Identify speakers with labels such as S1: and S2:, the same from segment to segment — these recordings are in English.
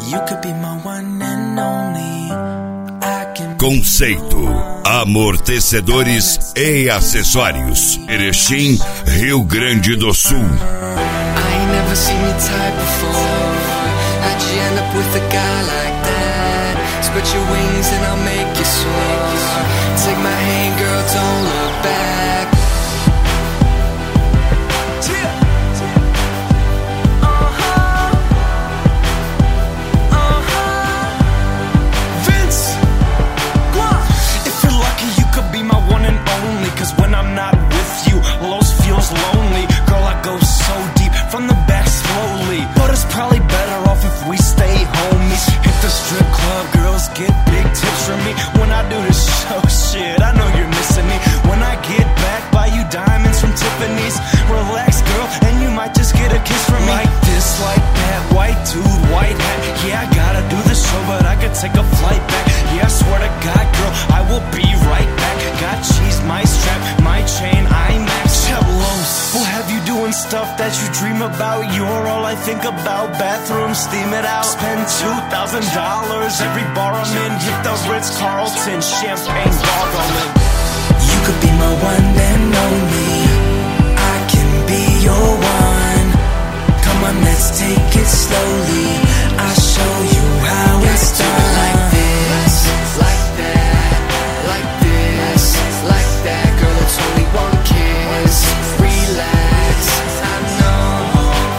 S1: You could be my one and only.
S2: Conceito, amortecedores e acessórios. Erechim, Rio Grande do Sul.
S1: I ain't never seen your type before. How'd you end up with a guy like that? Spread your wings and I'll make you soar. Take my hand, girl, don't look back.
S3: When I'm not with you, Los feels lonely. Girl, I go so deep, from the back slowly. But it's probably better off if we stay homies. Hit the strip club, girls get big tips from me. When I do this show, shit, I know you're missing me. When I get back, buy you diamonds from Tiffany's. Relax, girl, and you might just get a kiss from me. Like this, like that, white dude, white hat. Yeah, I gotta do the show, but I could take a flight back. Yeah, I swear to God, girl, I will be right back. Got cheese, my strap, my chain, IMAX. Cellos, we'll have you doing stuff that you dream about. You're all I think about. Bathroom, steam it out. Spend $2,000 every bar I'm in. Hit the Ritz-Carlton, champagne gargling.
S1: You could be my one and only. I can be your one. Come on, let's take it slowly. I'll show you how it's done. Like this, like that, like this, like that. Girl, it's only one kiss. Relax, I know.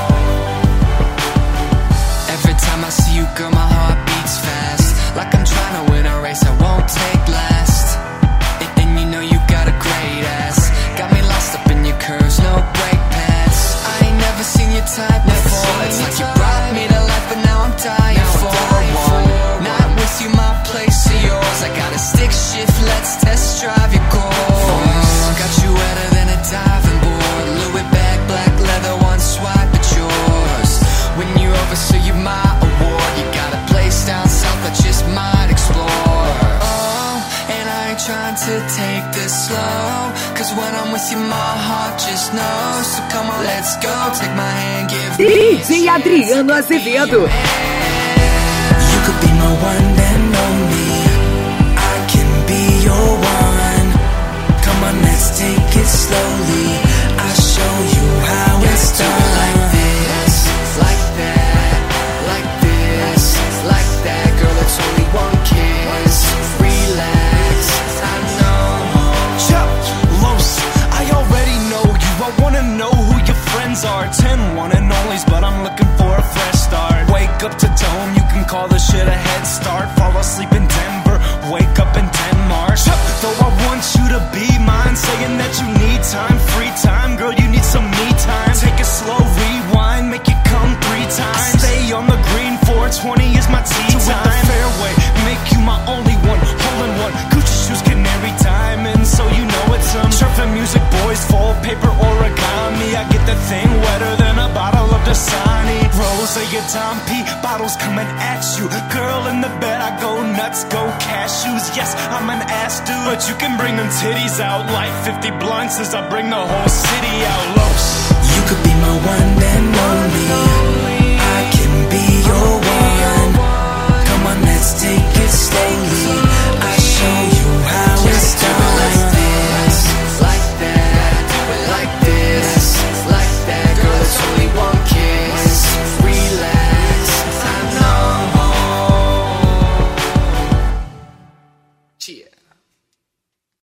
S1: Every time I see you, girl, my heart beats fast. Like I'm trying to win a race I won't take last. And you know you got a great ass. Got me lost up in your curves, no brake pads. I ain't never seen your type before. It's like you brought me to life, but now I'm dying for one. Not with you, my place or yours. I got a stick shift, let's test drive your course. Got you wetter than a diving board. Louis bag, black leather, one swipe at yours. When you're over, so you're my award. You got a place down south I just might explore. Oh, and I ain't trying to take this slow, cause when I'm with you my heart just knows. So come on, let's go, take my hand, give me
S4: DJ Adriano Azevedo.
S1: You could be my one and only. I can be your one. Come on, let's take it slowly. I'll show you how it's done. Like this, like that, like this, like that. Girl, it's only one kiss. Relax, I know.
S3: Chuck, Los, I already know you. I wanna know who your friends are. 10 one and onlys, but I'm looking for a fresh start. Wake up to Dome, you can call this shit a head start. Fall asleep in Denver, wake up in Denmark. Chuck, though I want you to be mine, saying that you need time, free time. Girl, you need some me time. Take a slow rewind, make it come 3 times. Stay on the green, 420 is my tea time. To the fairway, make you my only one, hole in one. Gucci shoes, canary diamonds, so you know it's some surfing music, boys, full paper origami. I get the thing wetter than a bottle of Dasani. Rose, your Dom P, bottles coming at you. Girl in the bed, I go nuts, go cashews. Yes, I'm an ass dude, but you can bring them titties out. Like 50 blunts as I bring the whole city out. Los,
S1: you could be my one and only. I can be your one. Come on, let's take it slowly. I'll show you how it's done. Like this, like that, like this, like that. Girl, it's only one kiss. Relax, I know. Yeah.